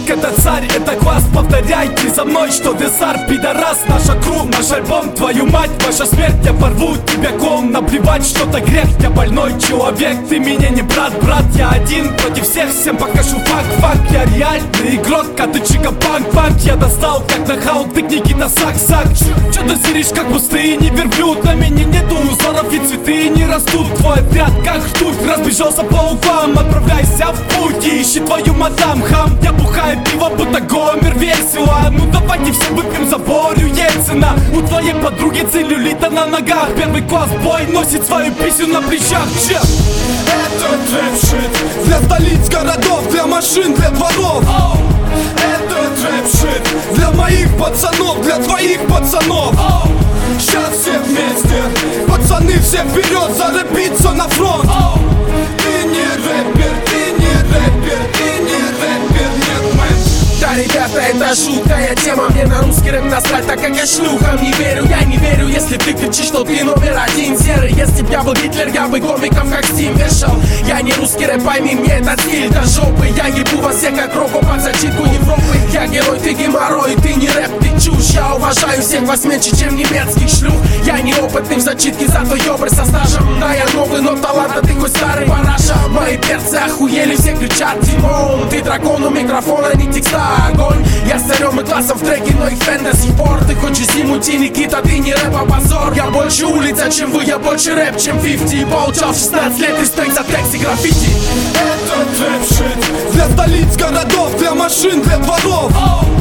это царь, это класс. Повторяй ты за мной, что Десар пидорас. Наша кру, наш альбом, твою мать, ваша смерть. Я порву тебя клоун, наплевать, что-то грех. Я больной человек, ты мне не брат, брат. Я один против всех, всем покажу факт. Я реальный игрок, а ты чика-панк. Я достал как нахал, ты Никита Сак. Чё ты зыришь, как пустыни верблюд? На меня нету узоров и цветы не растут. Твой отряд как ртуть, разбежался по углам. Отправляйся в путь и ищи твою мадам, хам. Я бухаю пиво, будто Гомер весело. Ну давайте все выпьем за Борю Ельцина. У твоей подруги целлюлита на ногах. Первый класс бой носит свою писю на плечах. Это трэп-шит для столиц, городов, для машин, для дворов. Это трэп-шит для моих пацанов, для твоих пацанов. Сейчас все вместе, пацаны, все вперед, зарыбиться на фронт. Ты не рэпер, ты не рэпер, ты не рэпер, нет, мэн. Да, ребята, это жуткая тема. Мне на русский рэп насрать, так как я шлюхам не верю. Я не верю, если ты кричишь, что ты номер один серый. Если б я был Гитлер, я бы комиков как Стим вешал. Я не русский рэп, пойми, мне этот стиль до жопы. Я ебу вас всех как року под зачитку Европы. Я герой, ты геморрой, ты не рэп, ты чушь. Я уважаю всех вас меньше, чем немецких шлюх. Я неопытный в зачитке, зато ёбры со стажем. Да, я новый, но талант, ты хоть старый параша. Мои перцы охуели, все кричат Димон. Ты дракон у микрофона, не текста, огонь. Я с царем и классом в треке, но их фэн до сих пор. Ты хочешь зимути, Никита, ты не рэп, а позор. Я больше улица, чем вы, я больше рэп, чем 50. Получал в 16 лет респект за текст и граффити. Это трэп-шит для столиц, городов, для машин, для дворов.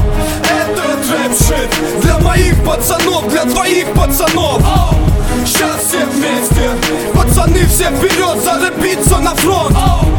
Это трэп-шит для моих пацанов, для твоих пацанов. Сейчас все вместе, пацаны, все вперед, зарыбиться на фронт.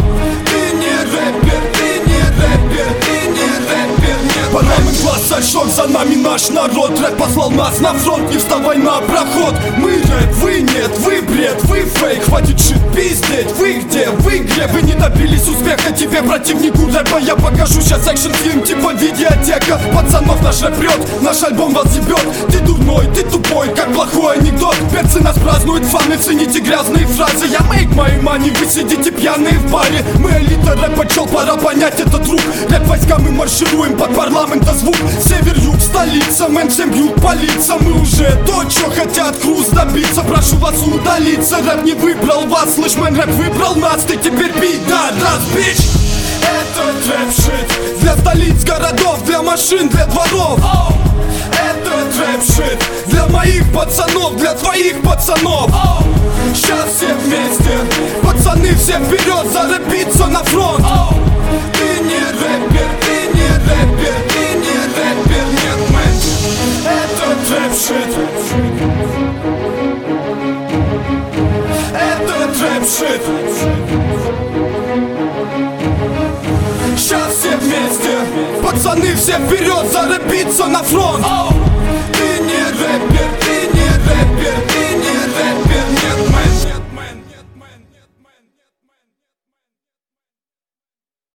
Ты не рэпер, ты не рэпер, ты не рэпер, нет. По нам и глаз сошел, за нами наш народ. Рэп послал нас на фронт, не вставай на проход. Мы рэп, вы нет, вы бред, вы фейк. Хватит шит пиздеть, вы где, в игре. Вы не добились успеха, тебе противнику рэпа я покажу сейчас экшн-фильм типа видеотека. Пацанов наш рэп прет, наш альбом вас ебет. Ты дурной, ты тупой, как плохой анекдот. Перцы нас празднуют, фаны, цените грязные фразы. Я make my money, вы сидите пьяные в баре. Мы элита рэпа, чел, пора понять этот рук. Рэп войска, мы маршируем под парламента звук. Север-юг, столица, мэн, всем бьют по лицам. Мы уже то, чё хотят хруст добиться. Прошу вас удалиться, рэп не выбрал вас. Слышь, мэн, рэп выбрал нас, ты теперь пидорас, бич. Это трэп-шит для столиц, городов, для машин, для дворов. Это трэп-шит для моих пацанов, для твоих пацанов. Сейчас все вместе, пацаны, все вперед, зарыбиться на фронт. Ты не рэпер, ты не рэпер, ты не рэпер, нет, мэн. Это трэп-шит. Это трэп-шит. Сейчас все вместе, пацаны, все вперед, зарыбиться на фронт. Ты не рэпер, ты не рэпер,